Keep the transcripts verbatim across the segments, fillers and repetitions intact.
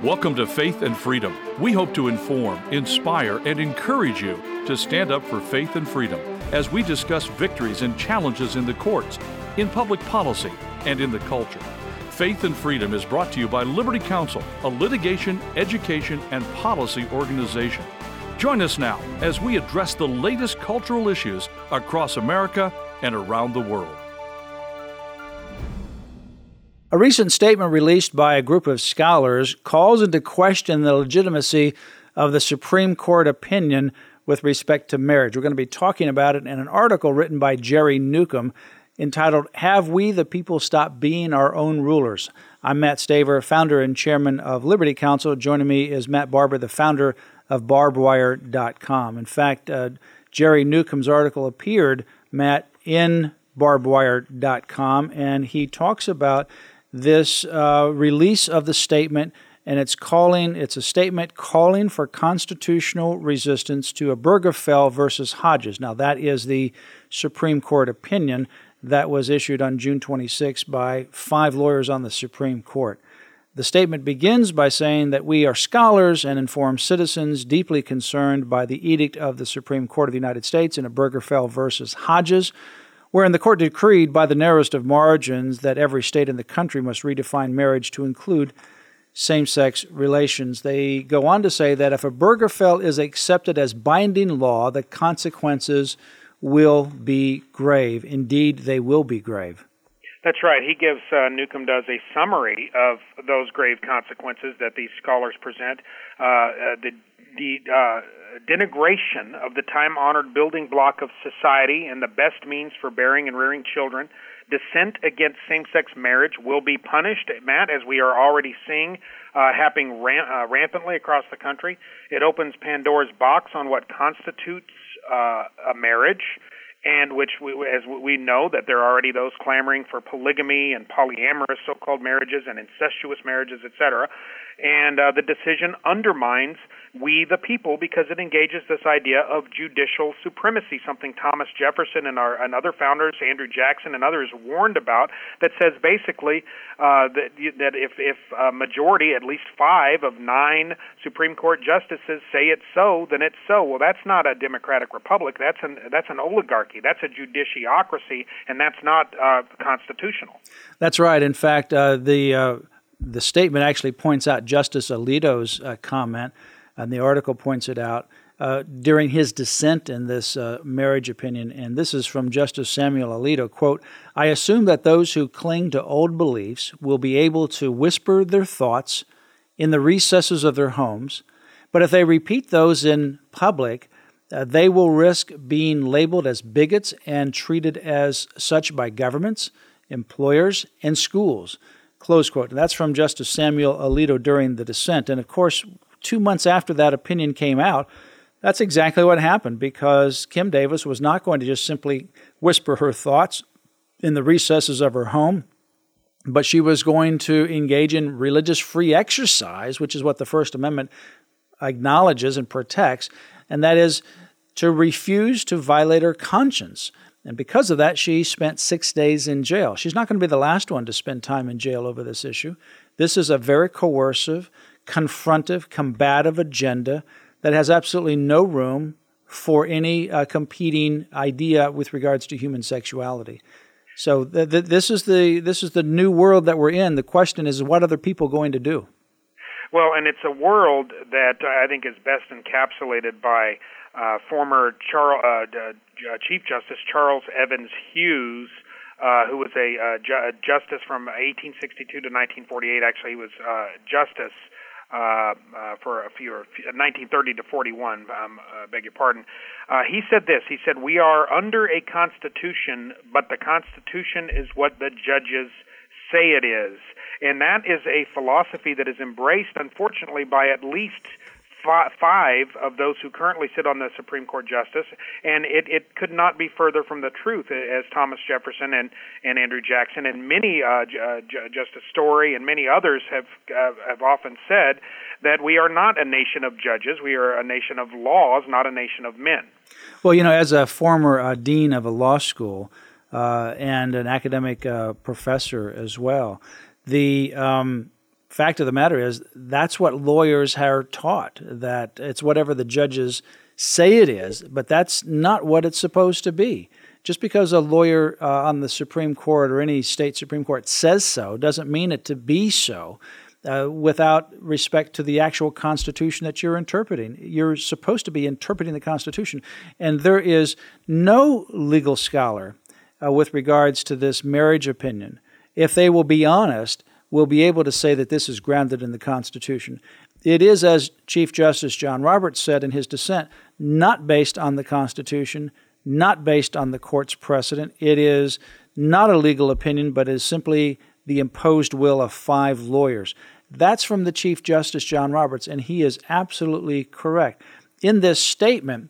Welcome to Faith and Freedom. We hope to inform, inspire, and encourage you to stand up for faith and freedom as we discuss victories and challenges in the courts, in public policy, and in the culture. Faith and Freedom is brought to you by Liberty Counsel, a litigation, education, and policy organization. Join us now as we address the latest cultural issues across America and around the world. A recent statement released by a group of scholars calls into question the legitimacy of the Supreme Court opinion with respect to marriage. We're going to be talking about it in an article written by Jerry Newcomb entitled, Have We the People Stopped Being Our Own Rulers? I'm Matt Staver, founder and chairman of Liberty Counsel. Joining me is Matt Barber, the founder of barbed wire dot com. In fact, uh, Jerry Newcomb's article appeared, Matt, in barbed wire dot com, and he talks about this uh, release of the statement, and it's calling it's a statement calling for constitutional resistance to Obergefell versus Hodges. Now, that is the Supreme Court opinion that was issued on June twenty-sixth by five lawyers on the Supreme Court. The statement begins by saying that we are scholars and informed citizens deeply concerned by the edict of the Supreme Court of the United States in Obergefell versus Hodges, wherein the court decreed by the narrowest of margins that every state in the country must redefine marriage to include same-sex relations. They go on to say that if Obergefell is accepted as binding law, the consequences will be grave. Indeed, they will be grave. That's right. He gives, uh, Newcomb does a summary of those grave consequences that these scholars present. Uh, uh, the the uh, denigration of the time-honored building block of society and the best means for bearing and rearing children. Dissent against same-sex marriage will be punished, Matt, as we are already seeing uh, happening ram- uh, rampantly across the country. It opens Pandora's box on what constitutes uh, a marriage, and which, we, as we know, that there are already those clamoring for polygamy and polyamorous so-called marriages and incestuous marriages, et cetera. And uh, the decision undermines we the people because it engages this idea of judicial supremacy, something Thomas Jefferson and our and other founders, Andrew Jackson and others, warned about, that says basically uh, that that if, if a majority, at least five of nine Supreme Court justices say it's so, then it's so. Well, that's not a democratic republic. That's an that's an oligarchy. That's a judiciocracy, and that's not uh, constitutional. That's right. In fact, uh, the uh, the statement actually points out Justice Alito's uh, comment, and the article points it out, uh, during his dissent in this uh, marriage opinion, and this is from Justice Samuel Alito, quote, I assume that those who cling to old beliefs will be able to whisper their thoughts in the recesses of their homes, but if they repeat those in public, uh, they will risk being labeled as bigots and treated as such by governments, employers, and schools. Close quote. And that's from Justice Samuel Alito during the dissent. And of course, two months after that opinion came out, that's exactly what happened, because Kim Davis was not going to just simply whisper her thoughts in the recesses of her home, but she was going to engage in religious free exercise, which is what the First Amendment acknowledges and protects, and that is to refuse to violate her conscience. And because of that, she spent six days in jail. She's not going to be the last one to spend time in jail over this issue. This is a very coercive, confrontive, combative agenda that has absolutely no room for any uh, competing idea with regards to human sexuality. So th- th- this is the this is the new world that we're in. The question is, what are people going to do? Well, and it's a world that I think is best encapsulated by uh, former Char- uh, uh, Chief Justice Charles Evans Hughes, uh, who was a uh, ju- justice from eighteen sixty-two to nineteen forty-eight. Actually, he was uh, justice uh, uh, for a few, or nineteen thirty to forty-one. Um, uh, beg your pardon. Uh, he said this. He said, "We are under a constitution, but the Constitution is what the judges say it is." And that is a philosophy that is embraced, unfortunately, by at least five of those who currently sit on the Supreme Court justice, and it, it could not be further from the truth, as Thomas Jefferson and, and Andrew Jackson and many, uh, uh, Justice Story and many others have uh, have often said that we are not a nation of judges, we are a nation of laws, not a nation of men. Well, you know, as a former uh, dean of a law school uh, and an academic uh, professor as well, the um, fact of the matter is that's what lawyers are taught, that it's whatever the judges say it is, but that's not what it's supposed to be. Just because a lawyer uh, on the Supreme Court or any state Supreme Court says so doesn't mean it to be so uh, without respect to the actual Constitution that you're interpreting. You're supposed to be interpreting the Constitution. And there is no legal scholar uh, with regards to this marriage opinion, if they will be honest, will be able to say that this is grounded in the Constitution. It is, as Chief Justice John Roberts said in his dissent, not based on the Constitution, not based on the court's precedent. It is not a legal opinion, but is simply the imposed will of five lawyers. That's from the Chief Justice John Roberts, and he is absolutely correct. In this statement,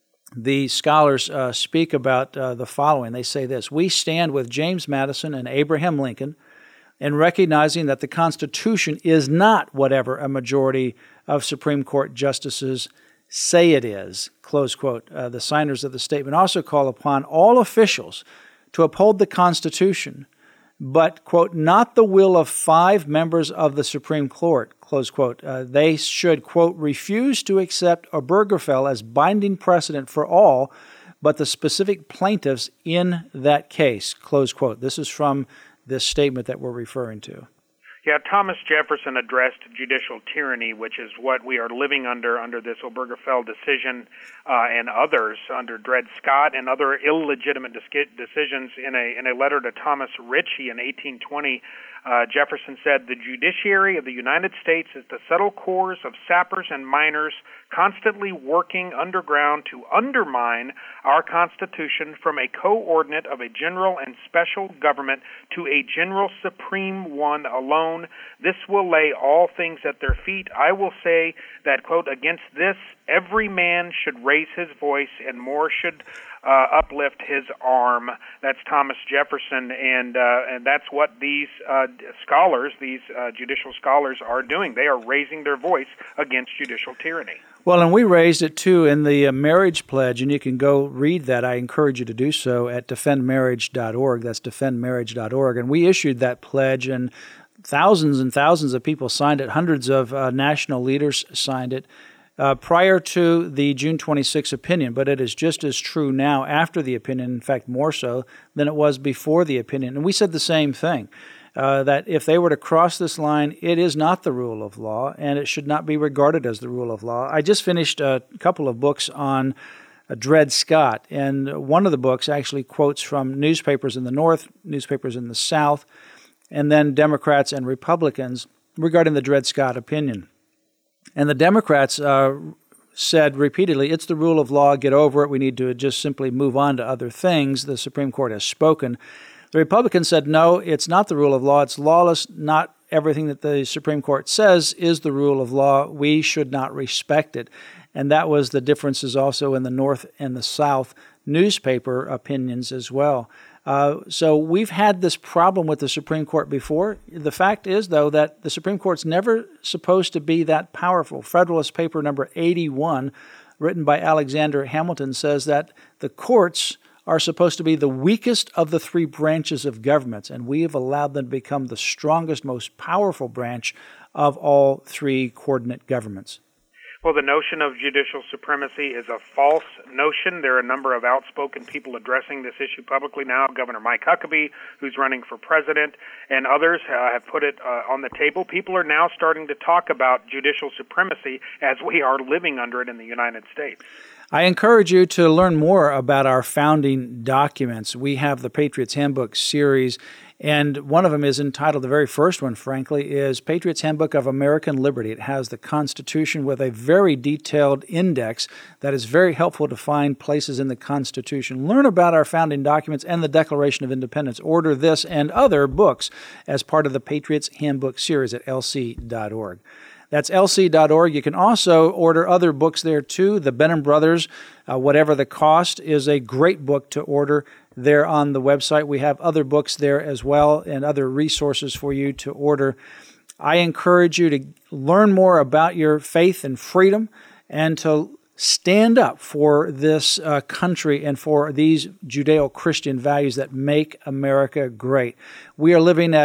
the scholars uh, speak about uh, the following. They say this: "We stand with James Madison and Abraham Lincoln in recognizing that the Constitution is not whatever a majority of Supreme Court justices say it is," close quote. Uh, the signers of the statement also call upon all officials to uphold the Constitution, but, quote, "not the will of five members of the Supreme Court," close quote. Uh, they should, quote, "refuse to accept Obergefell as binding precedent for all but the specific plaintiffs in that case," close quote. This is from this statement that we're referring to. Yeah, Thomas Jefferson addressed judicial tyranny, which is what we are living under under this Obergefell decision uh, and others under Dred Scott and other illegitimate dis- decisions. In a in a letter to Thomas Ritchie in eighteen twenty, uh, Jefferson said, "The judiciary of the United States is the subtle corps of sappers and miners constantly working underground to undermine our Constitution from a coordinate of a general and special government to a general supreme one alone. This will lay all things at their feet. I will say that, quote, against this every man should raise his voice and more should uh, uplift his arm." That's Thomas Jefferson, and uh, and that's what these uh, scholars, these uh, judicial scholars, are doing. They are raising their voice against judicial tyranny. Well, and we raised it, too, in the uh, marriage pledge, and you can go read that. I encourage you to do so at defend marriage dot org. That's defend marriage dot org. And we issued that pledge, and thousands and thousands of people signed it. Hundreds of uh, national leaders signed it uh, prior to the June twenty-sixth opinion, but it is just as true now after the opinion, in fact, more so than it was before the opinion. And we said the same thing. Uh, that if they were to cross this line, it is not the rule of law, and it should not be regarded as the rule of law. I just finished a couple of books on uh, Dred Scott, and one of the books actually quotes from newspapers in the North, newspapers in the South, and then Democrats and Republicans regarding the Dred Scott opinion. And the Democrats uh, said repeatedly, it's the rule of law, get over it, we need to just simply move on to other things. The Supreme Court has spoken. The Republicans said, no, it's not the rule of law. It's lawless. Not everything that the Supreme Court says is the rule of law. We should not respect it. And that was the differences also in the North and the South newspaper opinions as well. Uh, so we've had this problem with the Supreme Court before. The fact is, though, that the Supreme Court's never supposed to be that powerful. Federalist Paper number eighty-one, written by Alexander Hamilton, says that the courts are supposed to be the weakest of the three branches of governments, and we have allowed them to become the strongest, most powerful branch of all three coordinate governments. Well, the notion of judicial supremacy is a false notion. There are a number of outspoken people addressing this issue publicly now. Governor Mike Huckabee, who's running for president, and others uh, have put it uh, on the table. People are now starting to talk about judicial supremacy as we are living under it in the United States. I encourage you to learn more about our founding documents. We have the Patriots Handbook series, and one of them is entitled, the very first one, frankly, is Patriots Handbook of American Liberty. It has the Constitution with a very detailed index that is very helpful to find places in the Constitution. Learn about our founding documents and the Declaration of Independence. Order this and other books as part of the Patriots Handbook series at L C dot org. That's L C dot org. You can also order other books there, too. The Benham Brothers, uh, Whatever the Cost, is a great book to order there on the website. We have other books there as well and other resources for you to order. I encourage you to learn more about your faith and freedom and to stand up for this uh, country and for these Judeo-Christian values that make America great. We are living at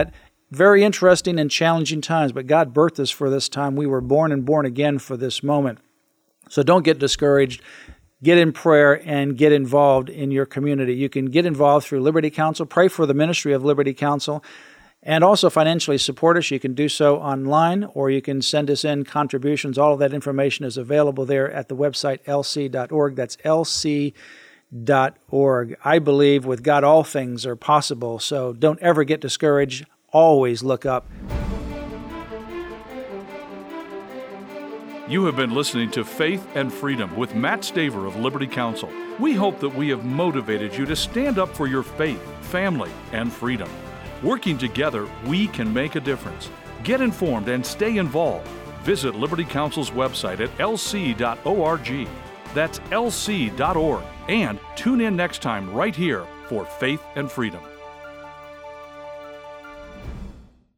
very interesting and challenging times, but God birthed us for this time. We were born and born again for this moment. So don't get discouraged. Get in prayer and get involved in your community. You can get involved through Liberty Counsel. Pray for the ministry of Liberty Counsel. And also financially support us. You can do so online, or you can send us in contributions. All of that information is available there at the website L C dot org. That's L C dot org. I believe with God all things are possible, so don't ever get discouraged. Always look up. You have been listening to Faith and Freedom with Matt Staver of Liberty Counsel. We hope that we have motivated you to stand up for your faith, family, and freedom. Working together, we can make a difference. Get informed and stay involved. Visit Liberty Counsel's website at L C dot org. That's L C dot org. And tune in next time right here for Faith and Freedom.